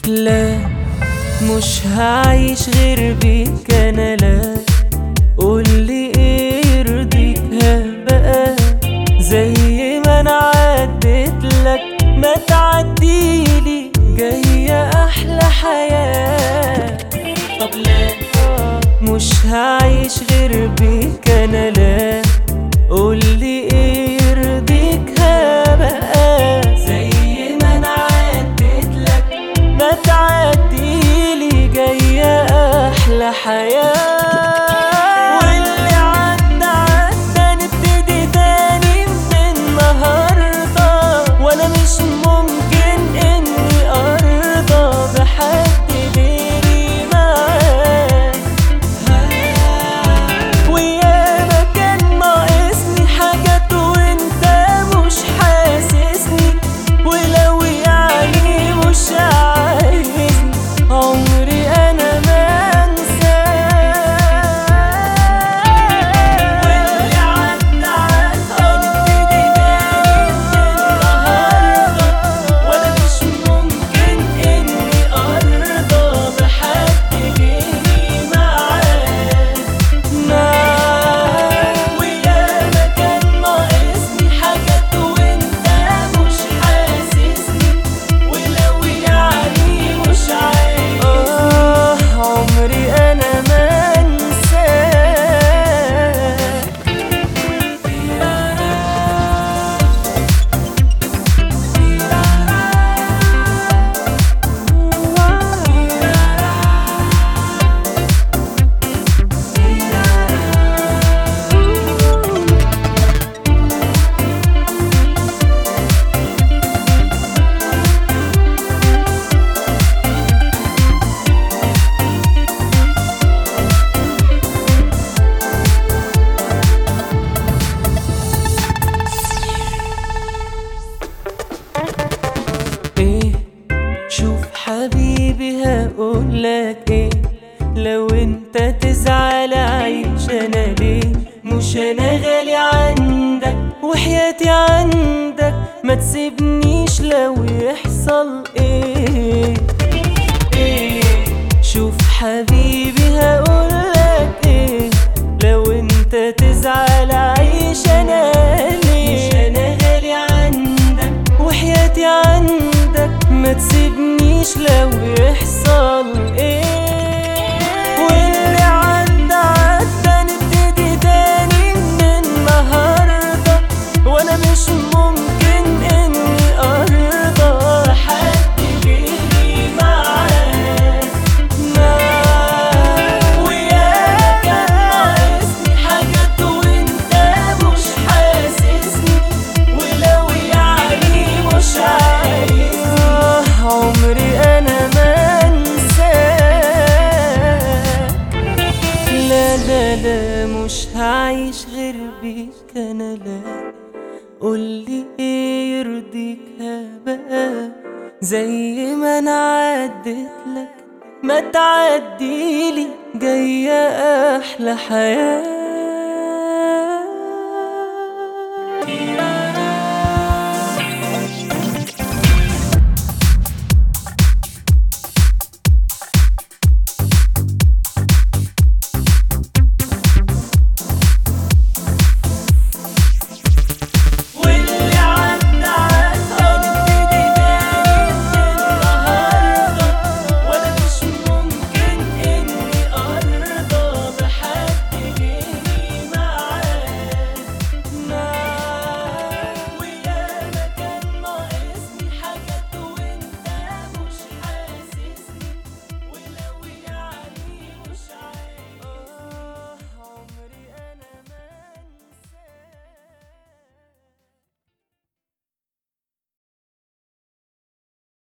لا مش هعيش غير بيك انا، لا قولي ايه يرضيك هبقى زي ما انا عديت لك، ما تعديلي جاية احلى حياة. طب لا مش هعيش غير بيك انا، لا قولي ايه يرضيك هبقى زي ما انا عديت لك، ما تعديلي جاية احلى حياة. واللي عدى عدى نبتدي تاني من النهاردة، وانا مش ممكن اني ارضى بحد غيري معاك. وياما كان ناقصني حاجات وانت مش حاسسني، ولو يعني مش عايزني عمري انا ما انساك. واللي عدى عدى نبتدي تاني من النهارده، وانا مش ممكن اني ارضى بحد غيري معاك. وياما كان ناقصني حاجات وانت مش حاسسني، ولو يعني مش عايزني عمري انا ما انساك. ايه شوف حبيبي هقولك ايه، لو انت تزعل عيش انا ليه، مش انا غالي عندك وحياتي عندك، ما تسيبنيش لو يحصل ايه. ايه شوف حبيبي هقولك ايه، لو انت تزعل عيش انا ليه، مش انا غالي عندك وحياتي عندك، ما تسيبنيش لو يحصل ايه. واللي عدى عدى نبتدي تاني من النهارده، وانا مش ممكن اني ارضى حد غيري معاك. وياك كان ناقصني حاجات وانت مش حاسسني، ولو يعني مش عايزني عمري انا ما انساك. لا لا لا مش هعيش غير بيك انا، لا قولي ايه يرضيك هبقى زي ما انا عديت لك، ما تعديلي جاية احلى حياة.